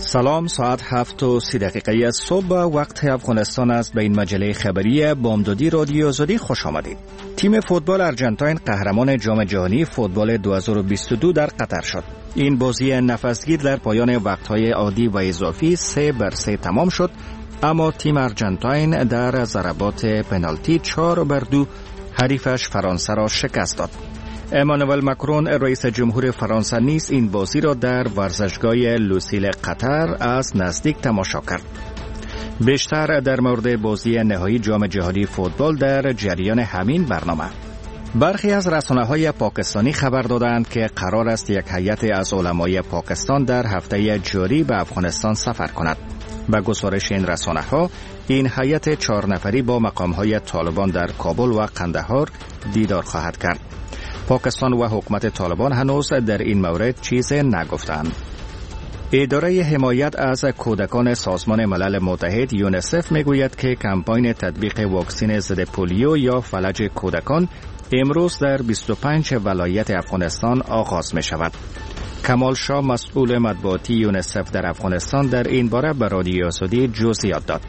سلام، ساعت 7:30 صبح وقت افغانستان است. به این مجله خبری بامدادی رادیو آزادی خوش آمدید. تیم فوتبال ارجنتاین قهرمان جام جهانی فوتبال 2022 در قطر شد. این بازی نفسگیر در پایان وقت‌های عادی و اضافی 3-3 تمام شد، اما تیم ارجنتاین در ضربات پنالتی 4-2 حریفش فرانسه را شکست داد. امانوئل ماکرون رئیس جمهور فرانسه نیز این بازی را در ورزشگاه لوسیل قطر از نزدیک تماشا کرد. بیشتر در مورد بازی نهایی جام جهانی فوتبال در جریان همین برنامه. برخی از رسانه‌های پاکستانی خبر دادند که قرار است یک هیئت از علمای پاکستان در هفته جاری به افغانستان سفر کند. به گزارش این رسانه‌ها، این هیئت 4 نفری با مقام‌های طالبان در کابل و قندهار دیدار خواهد کرد. پاکستان و حکومت طالبان هنوز در این مورد چیزی نگفتند. اداره حمایت از کودکان سازمان ملل متحد یونیسف میگوید که کمپاین تطبیق واکسن ضد پولیو یا فلج کودکان امروز در 25 ولایت افغانستان آغاز می شود. کمال شاه، مسئول مطبوعاتی یونیسف در افغانستان، در این باره به رادیو آزادی جزئیات داد.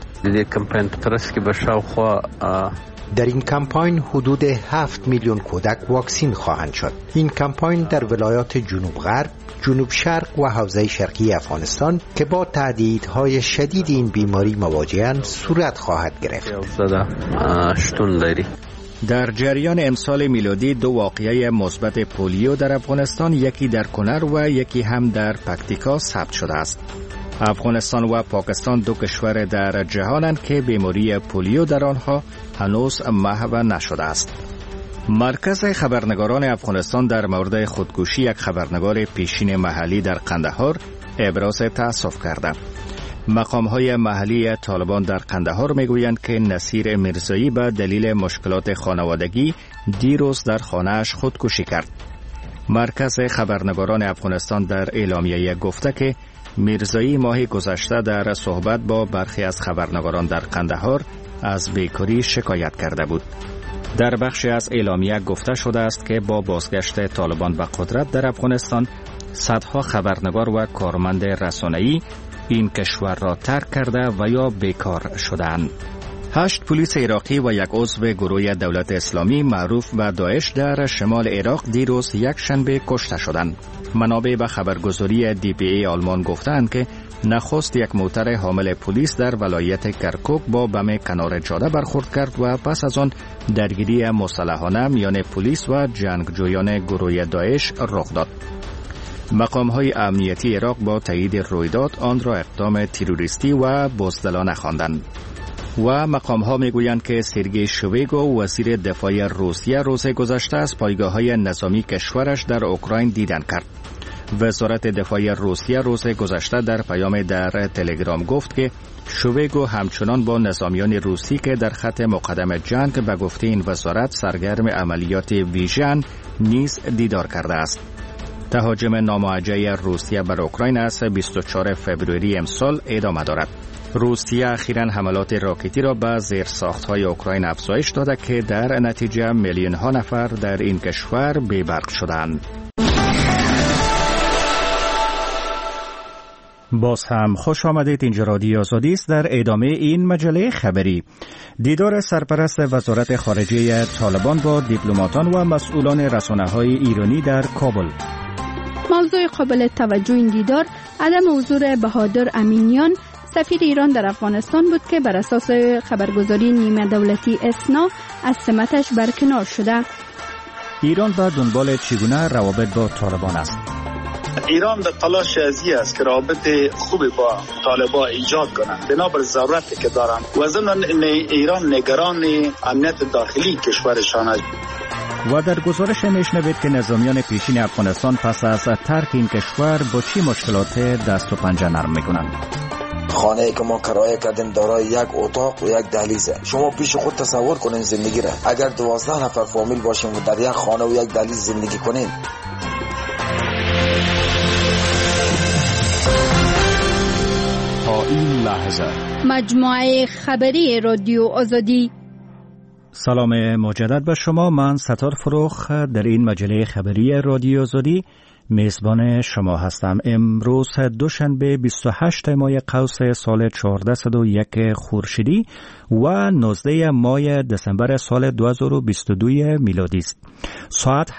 در این کمپاین حدود 7 میلیون کودک واکسین خواهند شد. این کمپاین در ولایات جنوب غرب، جنوب شرق و حوزه شرقی افغانستان که با تهدیدهای شدید این بیماری مواجه‌اند صورت خواهد گرفت. در جریان امسال میلادی 2 واقعه مثبت پولیو در افغانستان، یکی در کنر و یکی هم در پکتیکا ثبت شده است. افغانستان و پاکستان 2 کشور در جهانند که بیماری پولیو در آنها هنوز محو نشده است. مرکز خبرنگاران افغانستان در مورد خودکشی یک خبرنگار پیشین محلی در قندهار ابراز تأسف کرده. مقام‌های محلی طالبان در قندهار میگویند که نصیر میرزایی به دلیل مشکلات خانوادگی دیروز در خانه‌اش خودکشی کرد. مرکز خبرنگاران افغانستان در اعلامیه گفته که میرزایی ماه گذشته در صحبت با برخی از خبرنگاران در قندهار از بیکاری شکایت کرده بود. در بخشی از اعلامیه گفته شده است که با بازگشت طالبان به قدرت در افغانستان، صدها خبرنگار و کارمند رسانه‌ای این کشور را ترک کرده و یا بیکار شدند. 8 پلیس عراقی و یک عضو گروه دولت اسلامی معروف به داعش در شمال عراق دیروز یک شنبه کشته شدند. منابع به خبرگزاری DPA آلمان گفتند که نخست یک موتر حامل پلیس در ولایت کرکوک با بم کنار جاده برخورد کرد و پس از آن درگیری مسلحانه میان پلیس و جنگجویان گروه داعش رخ داد. مقام‌های امنیتی عراق با تایید رویداد آن را اقدام تروریستی و بزدلانه خواندند. و مقام‌ها میگویند که سرگئی شویگو، وزیر دفاع روسیه، روز گذشته از پایگاه‌های نظامی کشورش در اوکراین دیدن کرد. وزارت دفاع روسیه روز گذشته در پیام در تلگرام گفت که شویگو همچنان با نظامیان روسی که در خط مقدم جنگ به گفته این وزارت سرگرم عملیات ویژن نیز دیدار کرده است. تهاجم ناموجه روسیه بر اوکراین از 24 فوریه امسال ادامه دارد. روسیه اخیراً حملات راکتی را به زیرساخت‌های اوکراین افزایش داده که در نتیجه میلیون‌ها نفر در این کشور بی‌برق شدند. باز هم خوش آمدید. اینجا رادیو آزادی است. در ادامه این مجله خبری، دیدار سرپرست وزارت خارجه طالبان با دیپلماتان و مسئولان رسانه‌های ایرانی در کابل. موضوع قابل توجه این دیدار عدم حضور بهادر امینیان، سفیر ایران در افغانستان بود که بر اساس خبرگزاری نیمه دولتی اسنا از سمتش برکنار شده. ایران به دنبال چگونه روابط با طالبان است؟ ایران در تلاش ازی است که رابط خوبی با طالبان ایجاد کنند بنابر ضرورتی که دارند و ضمن ایران نگران امنیت داخلی کشورشان است. و در گزارش میشنوید که نظامیان پیشین افغانستان پس از ترک این کشور با چی مشکلات دست و پنجه نرم میکنند. خانه‌ای که ما کرایه کردیم دارای یک اتاق و یک دهلیزه. شما پیش خود تصور کنین زندگی را. اگر 12 نفر فامیل باشیم و در یک خانه و یک دهلیز زندگی کنیم. تا این لحظه مجموعه خبری رادیو آزادی. سلام مجدد به شما. من ستار فروخ در این مجله خبری رادیو آزادی میزبان شما هستم. امروز دوشنبه 28 ماه قوس سال 1401 خورشیدی و 19 ماه دسامبر سال 2022 میلادی است. ساعت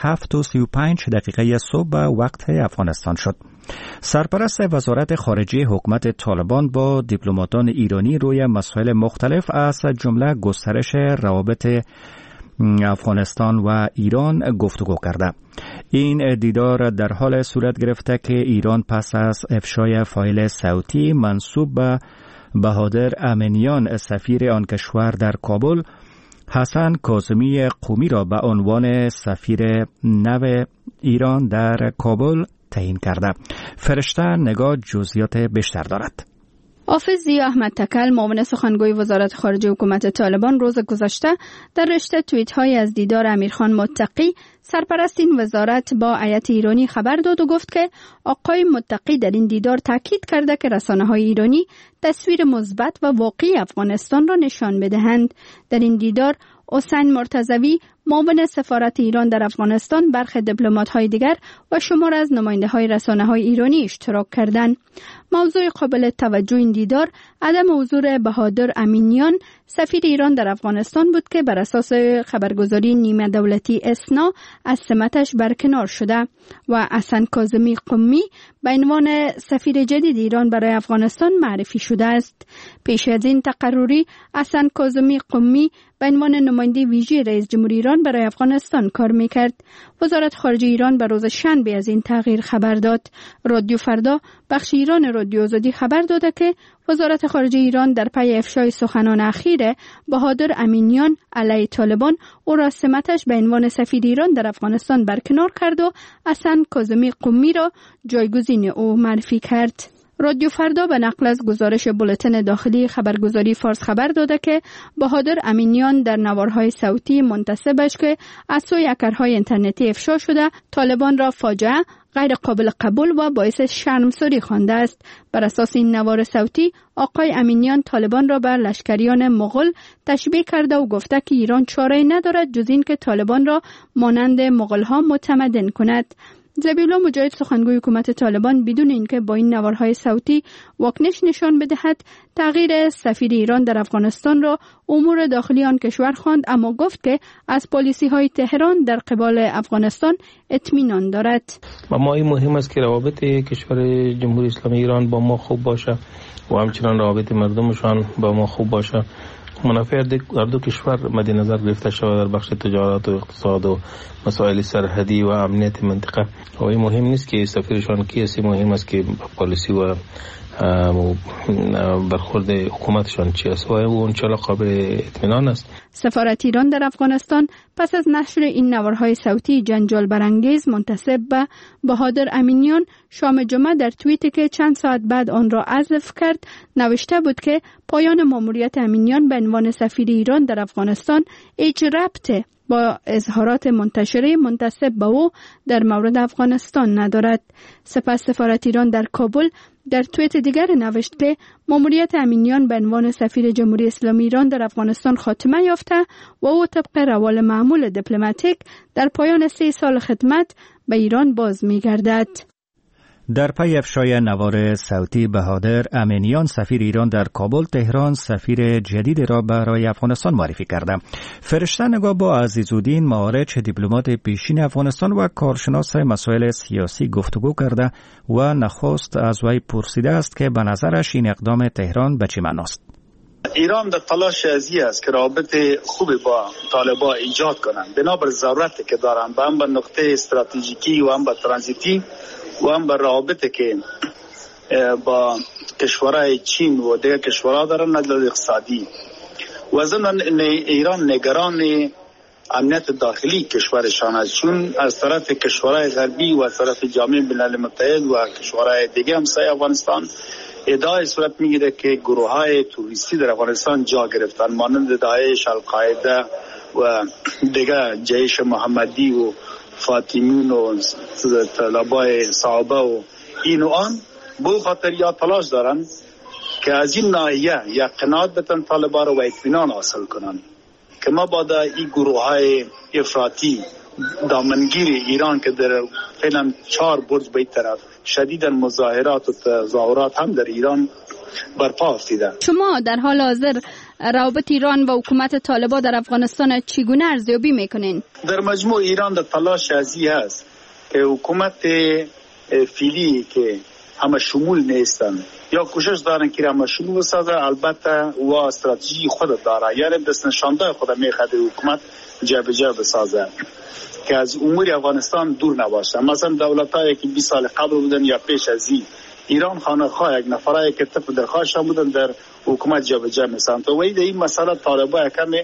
7:35 صبح به وقت افغانستان شد. سرپرست وزارت خارجه حکومت طالبان با دیپلماتان ایرانی روی مسائل مختلف از جمله گسترش روابط افغانستان و ایران گفتگو کرده. این دیدار در حال صورت گرفته که ایران پس از افشای فایل صوتی منسوب به بهادر امینیان سفیر آن کشور در کابل، حسن کاظمی قمی را به عنوان سفیر نو ایران در کابل تعیین کرده. فرشته نگاه جزئیات بیشتر دارد. حافظ ضیا احمد تکل، معاون سخنگوی وزارت خارجه حکومت طالبان، روز گذشته در رشته توییت‌های از دیدار امیرخان متقی، سرپرست این وزارت، با هیئت ایرانی خبر داد و گفت که آقای متقی در این دیدار تاکید کرده که رسانه‌های ایرانی تصویر مثبت و واقعی افغانستان را نشان بدهند. در این دیدار حسین مرتضوی، معاون سفارت ایران در افغانستان، برخی دیپلمات‌های دیگر و شمار از نماینده‌های رسانه‌های ایرانی اشتراک کردند. موضوع قابل توجه این دیدار عدم حضور بهادر امینیان، سفیر ایران در افغانستان بود که بر اساس خبرگزاری نیمه دولتی اسنا از سمتش برکنار شده و حسن کاظمی قمی به عنوان سفیر جدید ایران برای افغانستان معرفی شده است. پیش از این تقرری، حسن کاظمی قمی به عنوان نماینده ویژه رئیس جمهوری ایران برای افغانستان کار میکرد. وزارت خارجه ایران به روز شنبه از این تغییر خبر داد. رادیو فردا، بخش ایران رادیو آزادی، خبر داده که وزارت خارجه ایران در پی افشای سخنان اخیر بهادر امینیان علیه طالبان او را سمتش به عنوان سفیر ایران در افغانستان برکنار کرد و حسن کاظمی قمی را جایگزین او معرفی کرد. رادیو فردا به نقل از گزارش بولتن داخلی خبرگزاری فارس خبر داده که بهادر امینیان در نوارهای صوتی منتسبش که از سوی هکرهای اینترنتی افشا شده، طالبان را فاجعه، غیر قابل قبول و باعث شرمساری خوانده است. بر اساس این نوار صوتی، آقای امینیان طالبان را بر لشکریان مغول تشبیه کرده و گفته که ایران چاره‌ای ندارد جز این که طالبان را مانند مغول‌ها متمدن کند. ذبیحالله مجاهد، سخنگوی حکومت طالبان، بدون اینکه با این نوارهای صوتی واکنش نشان بدهد، تغییر سفیر ایران در افغانستان را امور داخلی آن کشور خواند، اما گفت که از پالیسی‌های تهران در قبال افغانستان اطمینان دارد. و ما این مهم است که روابط کشور جمهوری اسلامی ایران با ما خوب باشه و همچنان روابط مردمشان با ما خوب باشه. منافع در دو کشور مد نظر گرفته شود در بخش تجارت و اقتصاد و مسائل سرحدی و امنیت منطقه. و این مهم نیست که سفیرشان کیست، مهم است که پالیسی و برخورد حکومتشان چی است و اون چرا قابل اطمینان است. سفارت ایران در افغانستان پس از نشر این نوارهای صوتی جنجال برانگیز منتسب به بهادر امینیان، شام جمعه در توییتی که چند ساعت بعد آن را حذف کرد نوشته بود که پایان ماموریت امینیان به عنوان سفیر ایران در افغانستان هیچ ربطی با اظهارات منتشره منتسب به او در مورد افغانستان ندارد. سپس سفارت ایران در کابل در توییت دیگر نوشت که ماموریت امینیان به عنوان سفیر جمهوری اسلامی ایران در افغانستان خاتمه یافته و او طبق روال معمول دیپلماتیک در پایان 3 سال خدمت به ایران باز می‌گردد. در پی افشای نوار صوتی بهادر امینیان سفیر ایران در کابل، تهران سفیر جدید را برای افغانستان معرفی کرده. فرشته نگاه با عزیزالدین معارج، دیپلمات پیشین افغانستان و کارشناس مسائل سیاسی گفتگو کرده و نخست از وی پرسیده است که به نظرش این اقدام تهران به چه معناست. ایران در تلاش ازی است که رابط خوبی با طالبان ایجاد کنند، بنابر ضرورتی که دارند، هم به نقطه استراتژیکی و هم به ترانزیتی و هم به رابطه که با کشورهای چین و دیگر کشورها دارن نظر اقتصادی. و ضمن ایران نگران امنیت داخلی کشورشان است، چون از طرف کشورهای غربی و از طرف جامعه بین‌الملل متحد و کشورهای دیگه همسایه افغانستان ادعای صورت میگیره که گروه‌های توریستی در افغانستان جا گرفتن، مانند داعش، القاعده و دیگر جیش محمدی و فاطمیون و طلبای صحابه و این و آن. به خاطر یا تلاش دارن که از این ناحیه یا قناعت بتن طالبان رو و اطمینان حاصل کنن که ما بعد این گروه های افراطی دامنگیر ایران که در فعلا 4 برج به این طرف شدیداً مظاهرات و تظاهرات هم در ایران برپا افتیده. شما در حال حاضر روابط ایران و حکومت طالبان در افغانستان چگونه ارزیابی میکنین؟ در مجموع ایران در تلاش ازی هست که حکومت فعلی که همه شمول نیستن یا کوشش دارن که همه شمول بسازه، البته و استراتژی خود داره، یعنی دست نشانده خود میخواد حکومت جابجا بسازه که از امور افغانستان دور نباشه. مثلا دولتایی که 20 سال قبل بودن یا پیش از ایران خانه‌خواه یک نفرایی که طرف درخواست بودن در حکومت جابجا میشن. تو ولی این مسئله طالبان کمی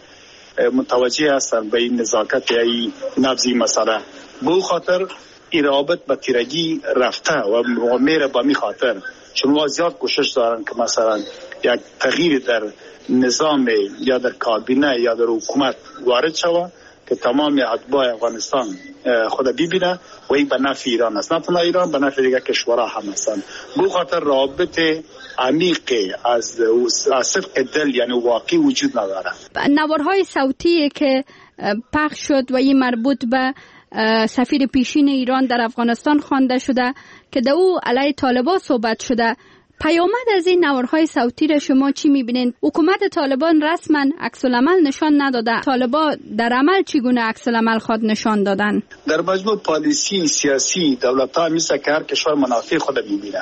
متوجه هستن به این نزاکت یا این نبضی مسئله، به خاطر این رابط به تیرگی رفته و میره به می خاطر چون زیاد کوشش دارن که مثلا یک تغییر در نظام یا در کابینه یا در حکومت وارد شود که تمام اتباع افغانستان خود ببینه و این به نفع ایران است، نه تنها ایران، به نفع دیگر کشورها هم هستند. به خاطر رابط عمیق از صدق دل یعنی واقعی وجود نداره. نوارهای صوتی که پخش شد و این مربوط به سفیر پیشین ایران در افغانستان خوانده شده که در او علیه طالبان صحبت شده، پیامد از این نوارهای صوتی را شما چی میبینید؟ حکومت طالبان رسما عکس‌العمل نشان نداده، طالبان در عمل چگونه عکس‌العمل خود نشان دادن؟ در مجموع پالیسی سیاسی دولت‌ها مثل که هر کشور منافع خود میبینه.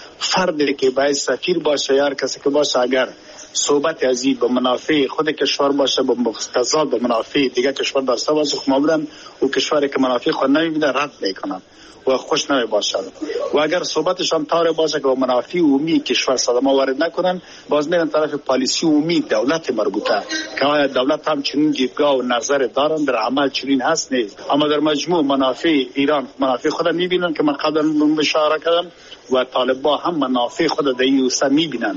فردی که باید سفیر باشه یا هر کسی که باشه اگر صحبت ازی به منافع خود کشور باشه به مقتضا به منافع دیگه کشور داشته باشه، خب معمولا او کشوری که منافع خود نمیبینه رد میکنن و خوش نمی باشد و اگر صحبتشان طور باشه که منافع عمومی کشور صدمه وارد نکنن، باز میرن طرف پالیسی عمومی دولت مربوطه که آیا دولت هم چنین دیدگاه و نظر دارن، در عمل چنین هست نیست. اما در مجموع منافع ایران منافع خود میبینن که من قبلا اشاره کردم و طالبان هم منافع خود در این حوزه میبینن.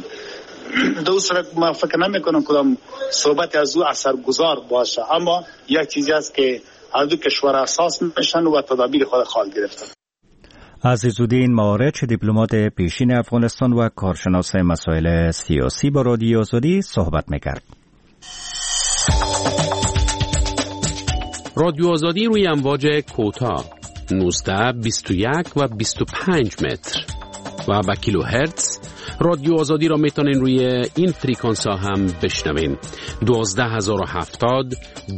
دوسرا ما فکر نمیکنم کدام صحبت از او اثرگذار باشه، اما یک چیزی است که هر دو کشور اساس میشن و تدابیر خود خواهد گرفتن. عزیزالدین مارچ، دیپلمات پیشین افغانستان و کارشناس مسائل سیاسی، با رادیو آزادی صحبت میکرد. رادیو آزادی روی امواج کوتاه 19 21 و 25 متر و با کیلوهرتز. رادیو آزادی را میتونین روی این فریکانس ها هم بشنوین: 12070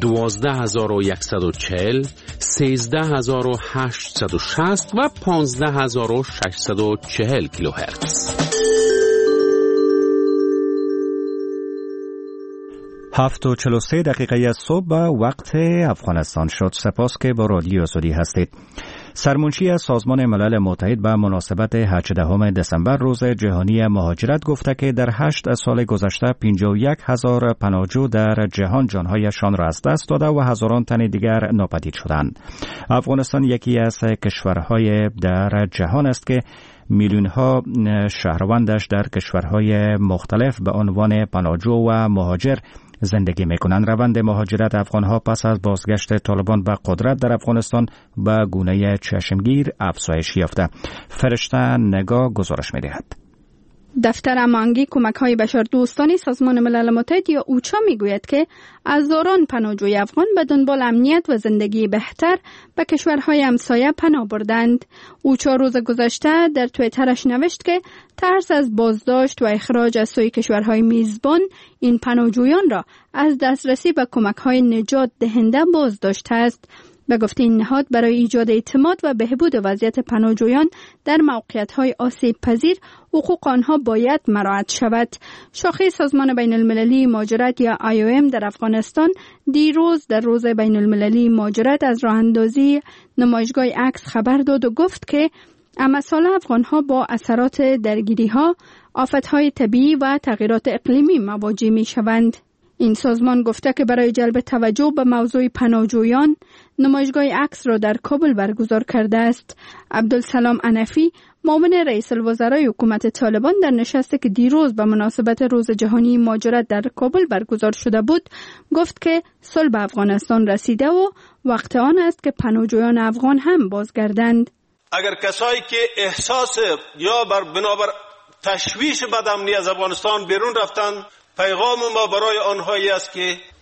12140 13860 و 15640 کیلوهرتز. 7:43 از صبح وقت افغانستان شد. سپاس که با رادیو آزادی هستید. سرمنشی از سازمان ملل متحد به مناسبت 18 دسامبر روز جهانی مهاجرت گفته که در 8 سال گذشته 51,000 پناهجو در جهان جانهایشان را از دست داده و هزاران تن دیگر ناپدید شدند. افغانستان یکی از کشورهای در جهان است که میلیون‌ها شهروندش در کشورهای مختلف به عنوان پناهجو و مهاجر زندگی میکنند. روند مهاجرت افغانها پس از بازگشت طالبان به قدرت در افغانستان به گونه چشمگیر افزایش یافته. فرشته نگاه گزارش می‌دهد. دفتر هماهنگی کمک‌های بشردوستانه سازمان ملل متحد یا اوچا میگوید که هزاران پناهجوی افغان به دنبال امنیت و زندگی بهتر به کشورهای همسایه پناه بردند. اوچا روز گذشته در توییترش نوشت که ترس از بازداشت و اخراج از سوی کشورهای میزبان این پناهجویان را از دسترسی به کمک‌های نجات دهنده باز داشته است. به گفته این نهاد برای ایجاد اعتماد و بهبود وضعیت پناهجویان در موقعیت‌های آسیب پذیر حقوق آنها باید مراعات شود. شاخه سازمان بین المللی مهاجرت یا IOM در افغانستان دیروز در روز بین المللی مهاجرت از راه اندازی نمایشگاه عکس خبر داد و گفت که امسال افغانها با اثرات درگیری‌ها، آفت‌های طبیعی و تغییرات اقلیمی مواجه می‌شوند. این سازمان گفته که برای جلب توجه به موضوع پناهجویان نمایشگاه عکس را در کابل برگزار کرده است. عبدالسلام انفی، معاون رئیس الوزرای حکومت طالبان، در نشستی که دیروز به مناسبت روز جهانی مهاجرت در کابل برگزار شده بود، گفت که صلح به افغانستان رسیده و وقت آن است که پناهجویان افغان هم بازگردند. اگر کسایی که احساس یا بنابر تشویش بدامنی از افغانستان بیرون رفتند، پیغام ما برای آنهایی است که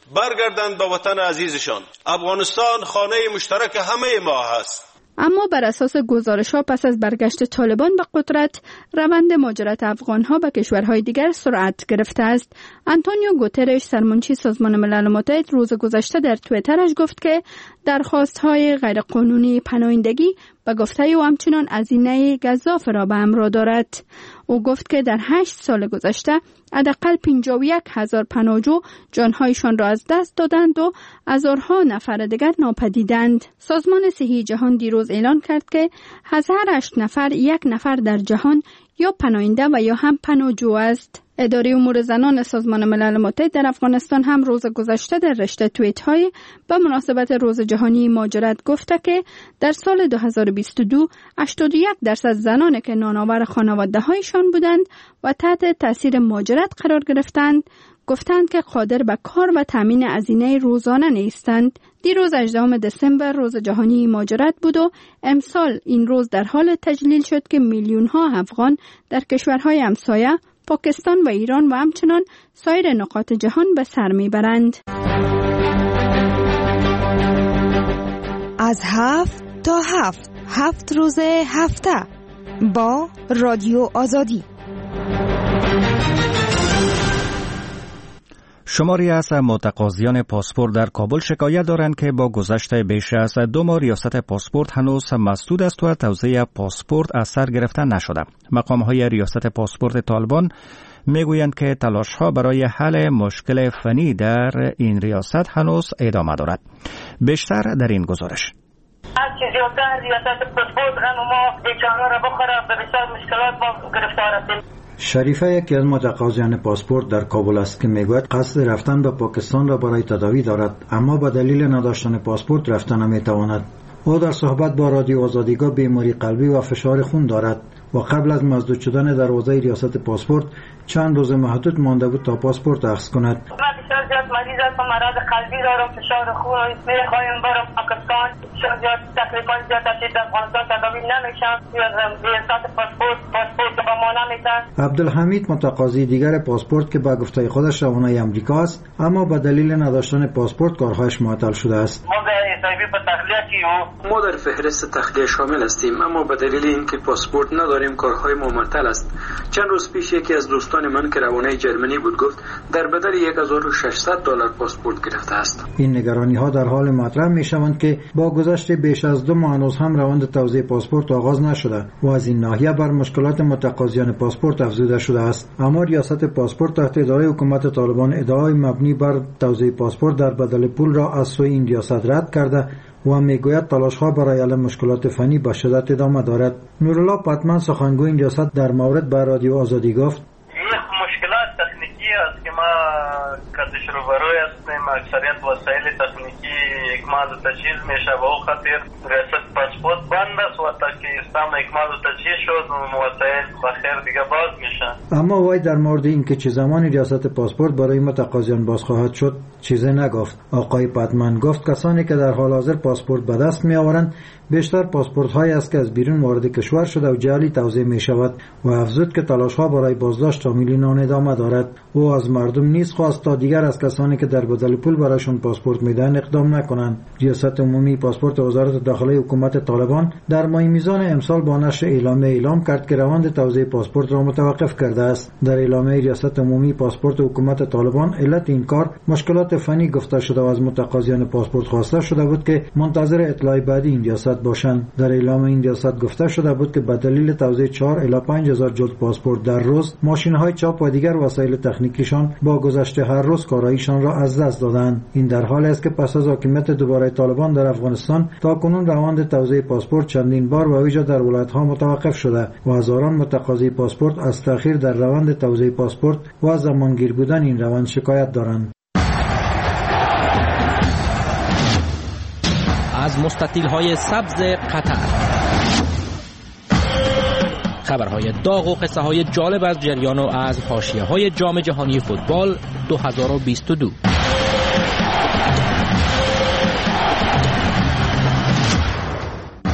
برگردند به وطن عزیزشان. افغانستان خانه مشترک همه ما هست. اما بر اساس گزارش‌ها پس از برگشت طالبان به قدرت، روند مهاجرت افغان‌ها به کشورهای دیگر سرعت گرفته است. آنتونیو گوترش، سرمنشی سازمان ملل متحد، روز گذشته در توییترش گفت که درخواست‌های غیرقانونی پناهندگی به گفته او همچنان هزینه گزاف را به همراه دارد. او گفت که در 8 سال گذشته حداقل 51,000 پناهجو جانهایشان را از دست دادند و هزارها نفر دیگر ناپدیدند. سازمان صحی جهان دیروز اعلان کرد که از هر 8 نفر 1 نفر در جهان یا پناهنده و یا هم پناهجو است. اداره امور زنان سازمان ملل متحد در افغانستان هم روز گذشته در رشته توییت‌های به مناسبت روز جهانی مهاجرت گفته که در سال 2022 81% زنانی که نانآور خانواده‌هایشان بودند و تحت تاثیر مهاجرت قرار گرفتند گفتند که قادر به کار و تامین هزینه روزانه نیستند. دیروز 18 دسامبر روز جهانی مهاجرت بود و امسال این روز در حال تجلیل شد که میلیون‌ها افغان در کشورهای همسایه پاکستان و ایران و همچنان سایر نقاط جهان به سر میبرند. از 7 تا 7 روز هفته با رادیو آزادی. شماری از متقاضیان پاسپورت در کابل شکایت دارند که با گذشت بیش از 2 ماه ریاست پاسپورت هنوز مسدود است و توزیع پاسپورت از سر گرفته نشده. مقام‌های ریاست پاسپورت طالبان میگویند که تلاش‌ها برای حل مشکل فنی در این ریاست هنوز ادامه دارد. بیشتر در این گزارش. هرچی زیادتر ریاست پاسپورت غم ما بیچاره را بخوره، به بسیار مشکلات ما گرفتار هستیم. شریفه یکی از متقاضیان پاسپورت در کابل است که میگوید قصد رفتن به پاکستان را برای تداوی دارد، اما به دلیل نداشتن پاسپورت رفتن نمیتواند. او در صحبت با رادیو آزادی گفت بیماری قلبی و فشار خون دارد و قبل از مسدود شدن دروازه ریاست پاسپورت چند روز محدود مانده بود تا پاسپورت اخذ کند. بسیار زیاد مریض هستم، مرض قلبی دارم، فشار خون، میخوایم برم پاکستان. زیاد تقریبا زیاد در افغانستان تداوی نمیشم، ریاست پاسپورت به ما نمیدن. عبدالحمید متقاضی دیگر پاسپورت که با گفته خودش روانه امریکا است، اما به دلیل نداشتن پاسپورت کارهایش معطل شده است. ما در فهرست تخلیه شامل هستیم، اما به دلیل اینکه پاسپورت نداریم کارهای ما معطل است. چند روز پیش یکی از دوستان من که روانه جرمنی بود گفت در بدل $1600 پاسپورت گرفته است. این نگرانی ها در حال مطرح می شوند که با گذشت بیش از 2 ماه هنوز هم روند توزیع پاسپورت آغاز نشده و از این ناحیه بر مشکلات متقاضیان پاسپورت افزوده شده است. اما ریاست پاسپورت تحت اداره حکومت طالبان ادعای مبنی بر توزیع پاسپورت در بدل پول را از سوی این ریاست رد کرده و میگوید تلاش‌ها برای حل مشکلات فنی به شدت ادامه دارد. نورالله پتمن سخنگوی این ریاست در مورد به رادیو آزادی گفت مشکلات تکنیکی است که ما کدش روبروی هستیم، اکثریت وسایل تکنیکی اکمال و تجهیز میشه و او خاطر ریاست پاسپورت بند است و تا که استام اکمال و تجهیز شد وسایل بخیر دیگه باز میشه. اما وای در مورد اینکه چه زمانی ریاست پاسپورت برای متقاضیان باز خواهد شد چیزی نگفت. آقای پتمن گفت کسانی که در حال حاضر پاسپورت به دست می آورند بیشتر پاسپورت هایی است که از بیرون وارد کشور شده و جعلی توزیع می شود و افزود که تلاش ها برای بازداشت تامین آن ادامه دارد. او از مردم نیز خواست تا دیگر از کسانی که در بدل پول برایشان پاسپورت میدن اقدام نکنند. ریاست عمومی پاسپورت وزارت داخلی حکومت طالبان در ماه میزان امسال با نشر اعلامیه اعلام کرد که روند توزیع پاسپورت را متوقف کرده است. در اعلامیه ریاست عمومی پاسپورت حکومت طالبان علت این کار مشکلات فنی گفته شده و از متقاضیان پاسپورت خواسته شده بود که منتظر اطلاع بعدی این ریاست باشند. در اعلامیه این ریاست گفته شده بود که به دلیل توزیع 4 الی 5000 جلد پاسپورت در روز ماشین‌های چاپ و دیگر وسایل تکنیکیشان با گذشت هر روز کارایشان را از دست دادند. این در حالی است که پس از حاکمیت دوباره طالبان در افغانستان تاکنون روند توزیع پاسپورت چندین بار و ویژه در ولایت‌ها متوقف شده و هزاران متقاضی پاسپورت از تأخیر در روند توزیع پاسپورت و زمانگیر بودن این روند شکایت دارند. از مستطیل‌های سبز قطر خبرهای داغ و قصه‌های جالب از جریان و از حاشیه‌های جام جهانی فوتبال 2022.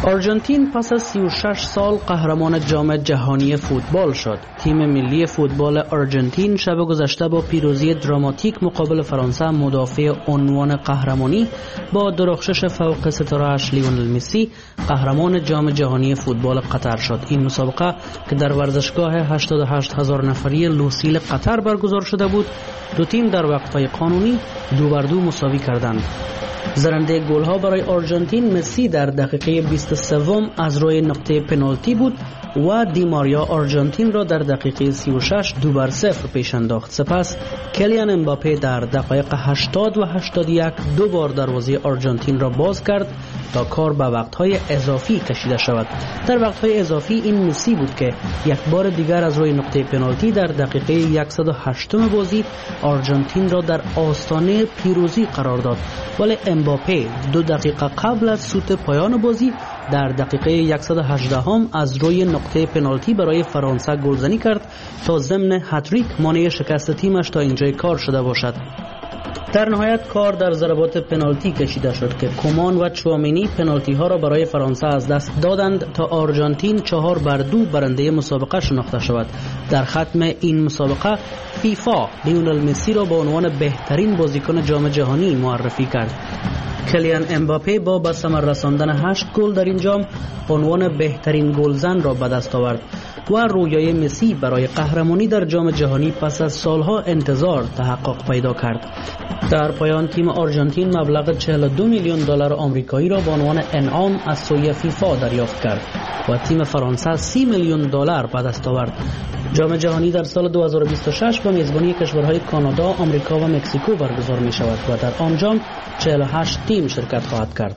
آرژانتین پس از 36 سال قهرمان جام جهانی فوتبال شد. تیم ملی فوتبال آرژانتین شب گذشته با پیروزی دراماتیک مقابل فرانسه مدافع عنوان قهرمانی با درخشش فوق ستاره‌اش لیونل مسی قهرمان جام جهانی فوتبال قطر شد. این مسابقه که در ورزشگاه 88,000 نفری لوسیل قطر برگزار شده بود، دو تیم در وقت‌های قانونی 2-2 مساوی کردند. زرنده گل‌ها برای آرژانتین مسی در دقیقه 23 از روی نقطه پنالتی بود و دی ماریا آرژانتین را در دقیقه 36 2-0 پیش انداخت. سپس کلیان امباپه در دقایق 80 و 81 دو بار دروازه آرژانتین را باز کرد تا کار به وقت‌های اضافی کشیده شود. در وقت‌های اضافی این مسی بود که یک بار دیگر از روی نقطه پنالتی در دقیقه 108 بازی آرژانتین را در آستانه پیروزی قرار داد، ولی امباپه 2 دقیقه قبل از سوت پایان بازی در دقیقه 118 از روی نقطه پنالتی برای فرانسه گلزنی کرد تا ضمن هتریک مانع شکست تیمش تا اینجای کار شده باشد. در نهایت کار در ضربات پنالتی کشیده شد که کومان و چوامینی پنالتی ها را برای فرانسه از دست دادند تا آرژانتین 4-2 برنده مسابقه شناخته شود. در ختم این مسابقه فیفا لیونل مسی را به عنوان بهترین بازیکن جام جهانی معرفی کرد. کلیان امباپه با به ثمر رساندن 8 گل در این جام عنوان بهترین گلزن را به دست آورد و رویای مسی برای قهرمانی در جام جهانی پس از سالها انتظار تحقق پیدا کرد. در پایان تیم آرژانتین مبلغ 42 میلیون دلار آمریکایی را به عنوان انعام از سوی فیفا دریافت کرد و تیم فرانسه 30 میلیون دلار به دست آورد. جام جهانی در سال 2026 به میزبانی کشورهای کانادا، آمریکا و مکزیکو برگزار می شود و در آن جام 48 تیم شرکت خواهد کرد.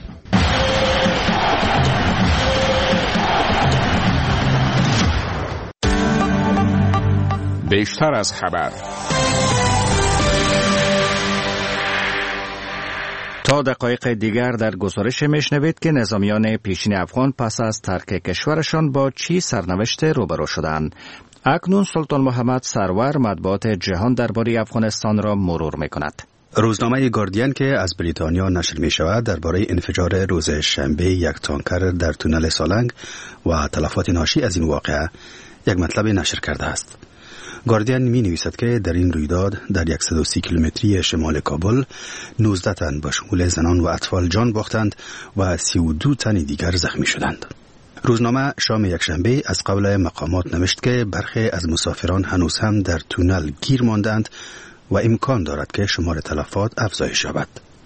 بیشتر از خبر. تا دقایق دیگر در گزارش میشنوید که نظامیان پیشین افغان پس از ترک کشورشان با چی سرنوشت روبرو شدند. اکنون سلطان محمد سرور مطبوعات جهان درباره افغانستان را مرور میکند. روزنامه گاردین که از بریتانیا نشر می شود درباره انفجار روز شنبه یک تانکر در تونل سالنگ و تلفات ناشی از این واقعه یک مطلب نشر کرده است. گاردین می نویسد که در این رویداد در 130 کیلومتری شمال کابل 19 تن با شمول زنان و اطفال جان باختند و 32 تن دیگر زخمی شدند. روزنامه شام یکشنبه از قبل مقامات نوشت که برخی از مسافران هنوز هم در تونل گیر ماندند و امکان دارد که شمار تلفات افزایش یابد.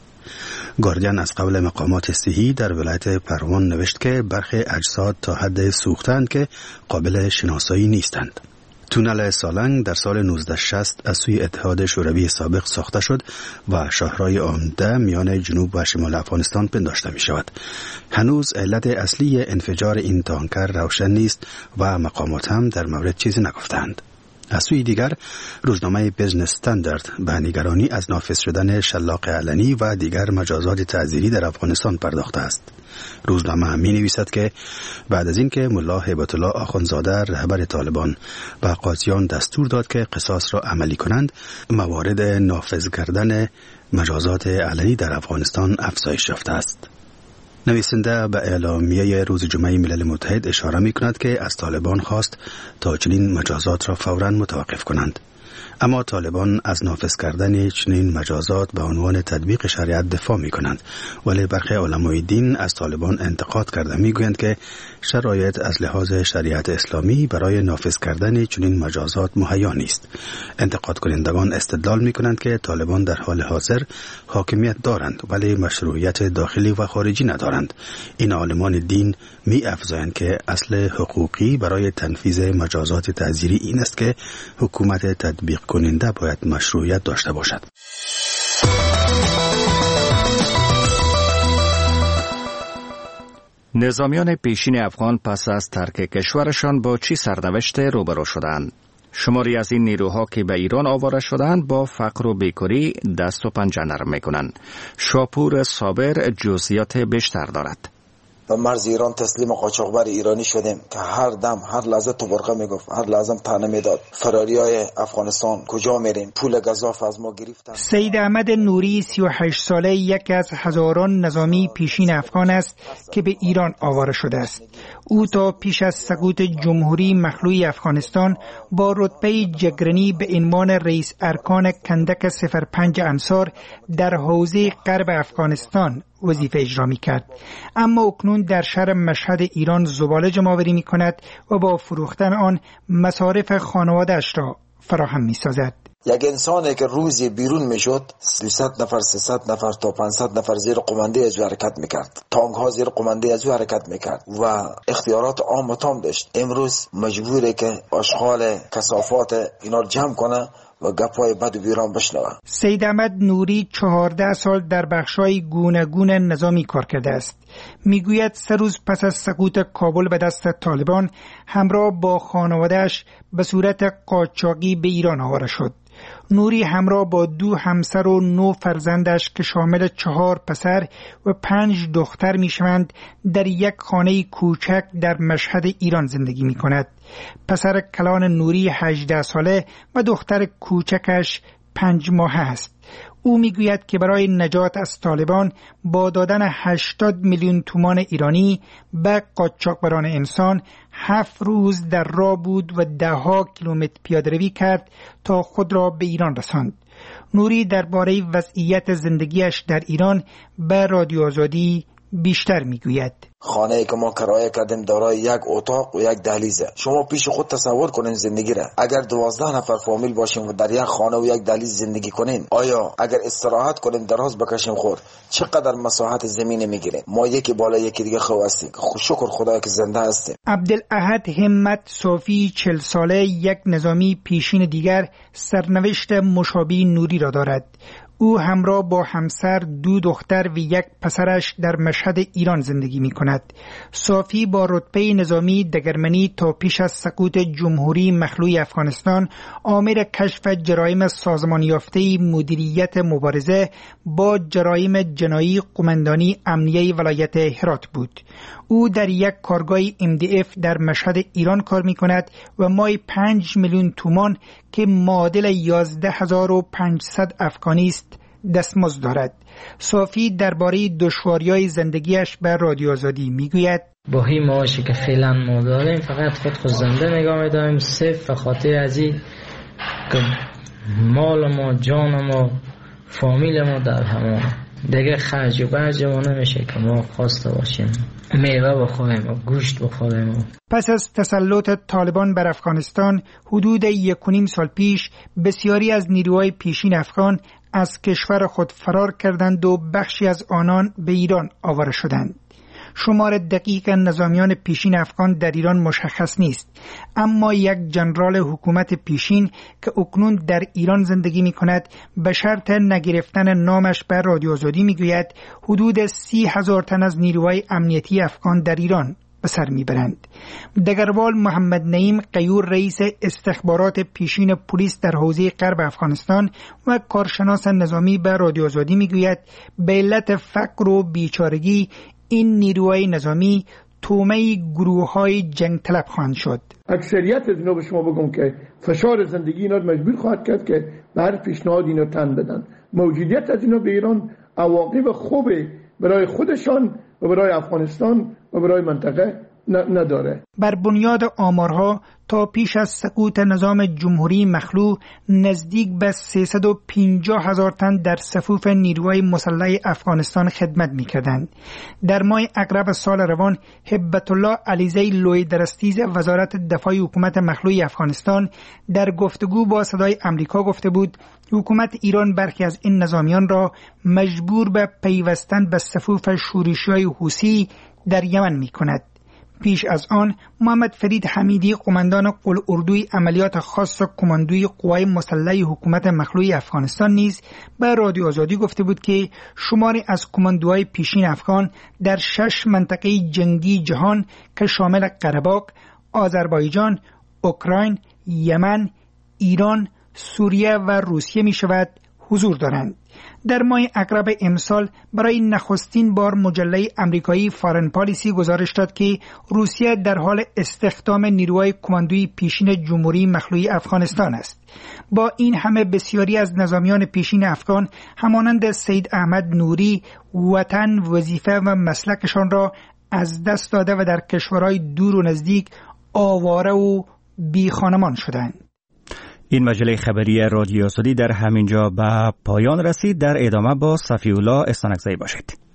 گاردین از قبل مقامات صحی در ولایت پروان نوشت که برخی اجساد تا حد سوختند که قابل شناسایی نیستند. تونل سالنگ در سال 1960 از سوی اتحاد شوروی سابق ساخته شد و شاهرای عمده میان جنوب و شمال افغانستان پنداشته می شود. هنوز علت اصلی انفجار این تانکر روشن نیست و مقامات هم در مورد چیزی نگفتند. از سوی دیگر روزنامه بیزنس استاندارد به نگرانی از نافذ شدن شلاق علنی و دیگر مجازات تعزیری در افغانستان پرداخته است. روزنامه می نویسد که بعد از اینکه ملا هیبت الله آخوندزاده رهبر طالبان به قاضیان دستور داد که قصاص را عملی کنند، موارد نافذ کردن مجازات علنی در افغانستان افزایش یافته است. نویسنده به اعلامیه روز جمعه ملل متحد اشاره می کند که از طالبان خواست تا چنین مجازات را فوراً متوقف کنند. اما طالبان از نافذ کردن چنین مجازات به عنوان تطبیق شریعت دفاع می کنند، ولی برخی علمای دین از طالبان انتقاد کرده می گویند که شرایط از لحاظ شریعت اسلامی برای نافذ کردن چنین مجازات مهیا نیست. انتقاد کنندگان استدلال می کنند که طالبان در حال حاضر حاکمیت دارند ولی مشروعیت داخلی و خارجی ندارند. این عالمان دین می افزایند که اصل حقوقی برای تنفیذ مجازات تعزیری این است که حکومت تطبیق کننده باید مشروعیت داشته باشد. نظامیان پیشین افغان پس از ترک کشورشان با چی سرنوشت روبرو شدند؟ شماری از این نیروها که به ایران آواره شدند با فقر و بیکاری دست و پنجه نرم میکنند. شاپور صابر جزئیات بیشتر دارد. و مرز ایران تسلیم قاچاقبر ایرانی شدیم که هر دم هر لحظه تو برقه میگفت، هر لحظه طعنه میداد. فراریای افغانستان کجا میرین؟ پول گزاف از ما گرفتن. سید احمد نوری 38 ساله یکی از هزاران نظامی پیشین افغان است که به ایران آواره شده است. او تا پیش از سقوط جمهوری مخلوع افغانستان با رتبه جگرنی به عنوان رئیس ارکان کندک 05 انصار در حوزه غرب افغانستان وظیفه اجرا می کرد. اما اکنون در شهر مشهد ایران زباله جمع‌آوری می کند و با فروختن آن مصارف خانواده‌اش را فراهم می سازد. یک انسانی که روزی بیرون میشد 300 نفر 300 نفر تا 500 نفر زیر قمانده از او حرکت میکرد، تانک ها زیر قمانده از او حرکت میکرد و اختیارات عام تام داشت. امروز مجبوره که آشغال کثافات اینا رو جمع کنه و گپای بد و بیران بشنوه. سید احمد نوری 14 سال در بخشای گوناگون نظامی کار کرده است. میگوید 3 روز پس از سقوط کابل به دست طالبان همراه با خانواده‌اش به صورت قاچاقی به ایران آواره شد. نوری همراه با 2 همسر و 9 فرزندش که شامل 4 پسر و 5 دختر میشوند در یک خانه کوچک در مشهد ایران زندگی می کند. پسر کلان نوری 18 ساله و دختر کوچکش 5 ماهه است. او میگوید که برای نجات از طالبان با دادن 80 میلیون تومان ایرانی به قاچاقبران انسان 7 روز در راه بود و 10 کیلومتر پیاده‌روی کرد تا خود را به ایران رساند. نوری درباره وضعیت زندگیش در ایران به رادیو آزادی بیشتر میگوید. خانه‌ای که ما کرایه کردیم دارای یک اتاق و یک دهلیزه. شما پیش خود تصور کنین زندگی را. اگر 12 نفر فامیل باشیم و در یک خانه و یک دهلیز زندگی کنین، آیا اگر استراحت کنیم دراز بکشیم خور چقدر مساحت زمین میگیریم؟ ما یکی بالا یکی دیگه خو هستیم. شکر خدا که زنده هستیم. عبدالاحد همت صافی 40 ساله یک نظامی پیشین دیگر سرنوشت مشابه نوری را دارد. او همراه با همسر 2 دختر و 1 پسرش در مشهد ایران زندگی می کند. صافی با رتبه نظامی دگرمنی تا پیش از سقوط جمهوری مخلوع افغانستان آمر کشف جرایم سازمان یافته مدیریت مبارزه با جرایم جنایی قماندانی امنیه ولایت هرات بود. او در یک کارگاه MDF در مشهد ایران کار می کند و مای 5 میلیون تومان که معادل 11500 افغانی است دستمزد دارد. صافی درباره دشواری‌های زندگیش به رادیو آزادی میگوید: با این معاشی که فعلا ما داریم فقط خود زنده نگاه می‌داریم، صرف خاطر از این که مال ما، جان ما، فامیل ما در همان دیگه خرج و برج ما نمیشه که ما خواسته باشیم میوه بخوریم و گوشت بخوریم. پس از تسلط طالبان بر افغانستان حدود 1.5 سال پیش بسیاری از نیروهای پیشین افغان از کشور خود فرار کردند و بخشی از آنان به ایران آواره شدند. شمار دقیق نظامیان پیشین افغان در ایران مشخص نیست، اما یک جنرال حکومت پیشین که اکنون در ایران زندگی می کند به شرط نگرفتن نامش بر رادیو آزادی می گوید حدود 30,000 تن از نیروهای امنیتی افغان در ایران به سر میبرند. دگروال محمد نعیم قیور رئیس استخبارات پیشین پلیس در حوزه غرب افغانستان و کارشناس نظامی به رادیو آزادی میگوید به علت فقر و بیچارگی این نیروهای نظامی تومه گروه‌های جنگ طلب خواهند شد. اکثریت از اینا به شما بگم که فشار زندگی اینا مجبور خواهد کرد که به هر پیشنهاد اینا تن بدن. موجودیت از اینا به ایران عواقب خوب برای خودشان و برای افغانستان و برای منطقه نداره. بر بنیاد آمارها تا پیش از سقوط نظام جمهوری مخلوع نزدیک به 350,000 تن در صفوف نیروهای مسلح افغانستان خدمت می‌کردند. در ماه اغرب سال روان هبت الله علیزی لوی درستیز وزارت دفاع حکومت مخلوع افغانستان در گفتگو با صدای آمریکا گفته بود حکومت ایران برخی از این نظامیان را مجبور به پیوستن به صفوف شورشی‌های حوثی در یمن می‌کند. پیش از آن محمد فرید حمیدی قماندان قلعه‌اردوی عملیات خاص کماندوی قوای مسلح حکومت مخلوع افغانستان نیز به رادیو آزادی گفته بود که شماری از کماندوهای پیشین افغان در 6 منطقه جنگی جهان که شامل قره‌باغ، آذربایجان، اوکراین، یمن، ایران، سوریه و روسیه می شود حضور دارند. در ماه اکتبر امسال برای نخستین بار مجله امریکایی فارن پالیسی گزارش داد که روسیه در حال استخدام نیروهای کماندوی پیشین جمهوری مخلوعی افغانستان است. با این همه بسیاری از نظامیان پیشین افغان همانند سید احمد نوری وطن، وظیفه و مسلکشان را از دست داده و در کشورهای دور و نزدیک آواره و بی خانمان شدند. این مجله خبری رادیو آزادی در همینجا به پایان رسید. در ادامه با صفی الله استانکزی باشید.